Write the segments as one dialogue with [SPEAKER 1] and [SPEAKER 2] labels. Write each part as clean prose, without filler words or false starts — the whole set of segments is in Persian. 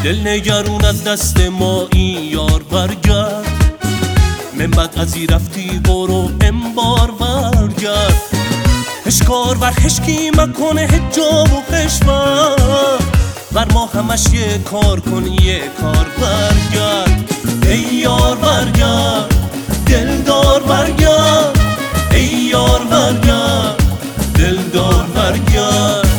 [SPEAKER 1] دل نگرون از دست ما این یار برگرد، من بعد از این رفتی برو امبار برگرد. هشکار ور هشکی مکنه هجاب و خشمر، بر ما همش یه کار کن یه کار برگرد. ای یار برگرد دلدار برگرد، ای یار برگرد دلدار برگرد.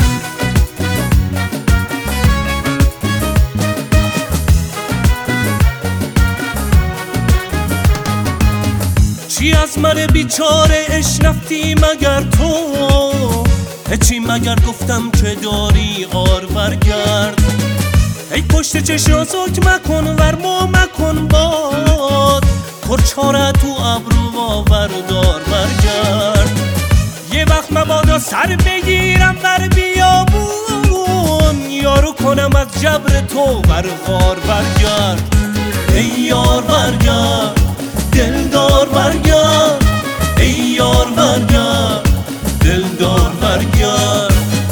[SPEAKER 1] چی از من بیچاره اش رفتی مگر تو؟ هیچی مگر گفتم که داری آر برگرد. ای پشت چشم سلک مکن ورما مکن باد، کرچاره تو ابرو آوردار برگرد. یه وقت مبادا سر بگیرم بر بیابون، یارو کنم از جبر تو برغار برگرد. ای یار برگرد دلدار برگرد، ای یار برگرد دلدار برگرد.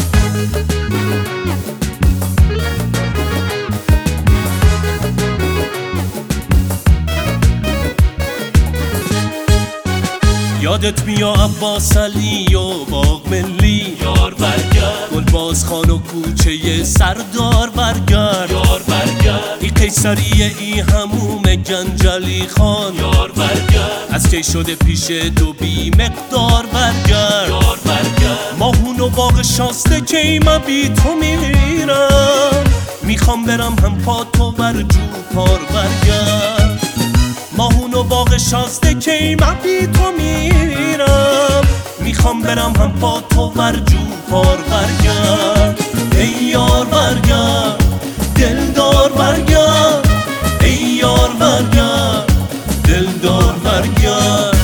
[SPEAKER 1] یادت بیا عباس علی و باغ ملی،
[SPEAKER 2] یار برگرد.
[SPEAKER 1] گلباز خان و کوچه سردار برگرد.
[SPEAKER 2] یار برگرد.
[SPEAKER 1] ای قیصریه ای هموم گنجلی خان،
[SPEAKER 2] یار برگرد.
[SPEAKER 1] از کی شده پیش دو بی مقدار برگرد.
[SPEAKER 2] یار برگرد.
[SPEAKER 1] ماهون و باغ شاسته که من بی تو میمیرم، میخوام برم هم پا تو بر جو پار برگرد. ماهون و باغ شاسته که من بی تو میرم، میخوام برم هم پا تو بر جو پار برگرد. ای یار برگرد دلدار برگرد، ای یار برگرد دلدار برگرد.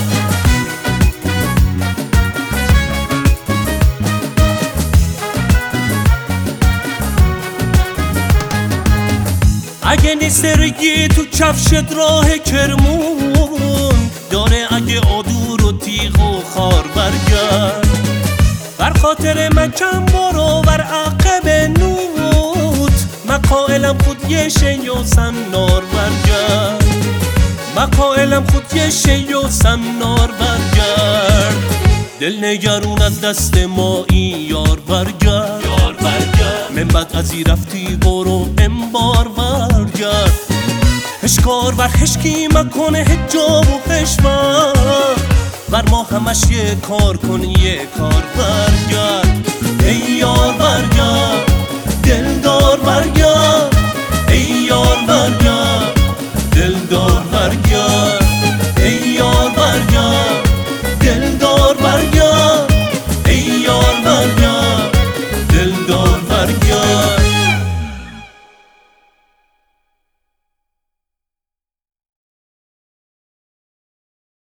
[SPEAKER 1] اگه نیست رگی تو کفشت راه کرمون، داره اگه آدور و تیغ و خار برگرد. بر خاطر من کم برو بر عقب نوت، من قائلم خود یه شی و سنار برگرد. من قائلم خود یه شی و سنار برگرد. دل نگرون از دست ما این یار برگرد.
[SPEAKER 2] یار برگرد.
[SPEAKER 1] من بعد از این رفتی برو امبار برگرد. هشکار ور هشکی مکنه هجاب و خشمر، بر ما همش یه کار کن یه کار برگرد. ای یار برگرد